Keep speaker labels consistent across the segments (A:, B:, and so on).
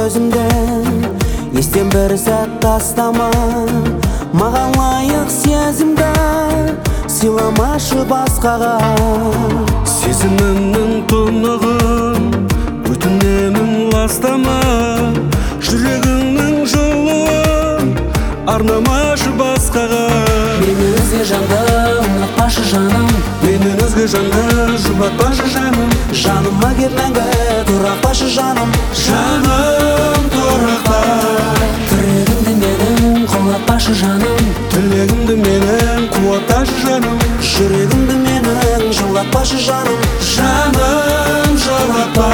A: көзімден естен бір сәт тастама, маған лайық сезімді сыйламашы басқаға.
B: Сезімімнің тұнығын өтінемін ластама, жүрегіңнің жылуын арнамашы басқаға.
A: Менен өзге жанды ұнатпашы жаным,
B: Менен өзге жанды жұбатпашы жаным.
A: жаныма кеп мәңгі тұрақпашы жаным.
B: Жаным тұрақта,
A: Тірегімді менің құлатпашы жаным,
B: тілегімді менің қуатташы жаным.
A: жүрегімді менің жылатпашы жаным.
B: Жаным жылатпа.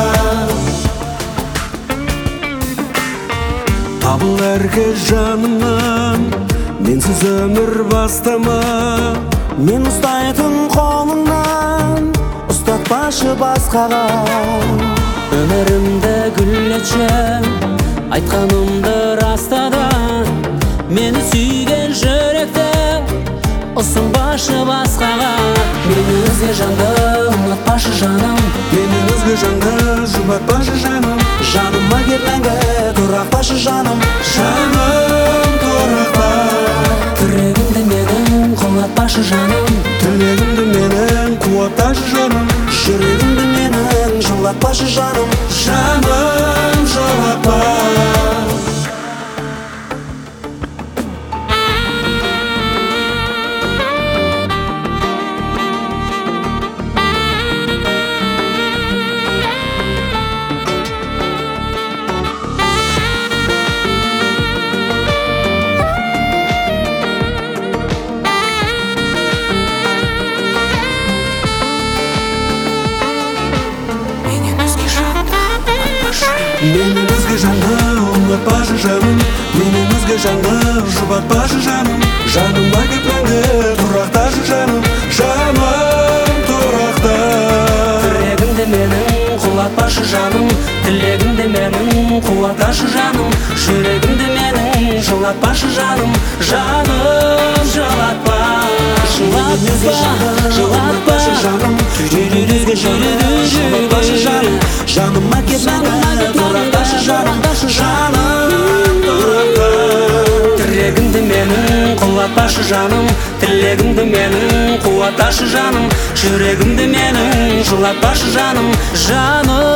B: Табыл әркез жанымнан, менсіз өмір бастама.
A: Мен ұстайтын қолыңнан ұстатпашы басқаға. Өмірімді гүлдетші, айтқанымды растада, мені сүйген жүректі ұсынбашы басқаға. Мені өзге жанды ұнатпашы жаным,
B: Менен өзге жанды жұбатпашы жаным.
A: жаныма кеп мәңгі тұрақпашы жаным.
B: Жаным тұрақта,
A: Тірегімді менің құлатпашы жаным,
B: тілегімді менің қуатташы жаным.
A: жүрегімді менің жылатпашы жаным.
B: Жаным жылатпа. Менен өзге жанды ұнатпашы жаным, менен өзге жанды жұбатпашы жаным. Жаныма кеп мәңгі тұрақташы жаным. Жаным тұрақта,
A: Тірегімді менің құлатпашы жаным, тілегімді менің қуатташы жаным, жүрегімді менің жылатпашы жаным. Жаным жылатпа, жылатпа, жылатпа жаным, жүрегімді жылатпашы жаным. Жаныма кеп мәңгі тұрақташы жаным, жаным тұрақта. Тірегімді менің құлатпашы жаным, тілегімді менің қуатташы жаным, жүрегімді менің жылатпашы жаным. Жаным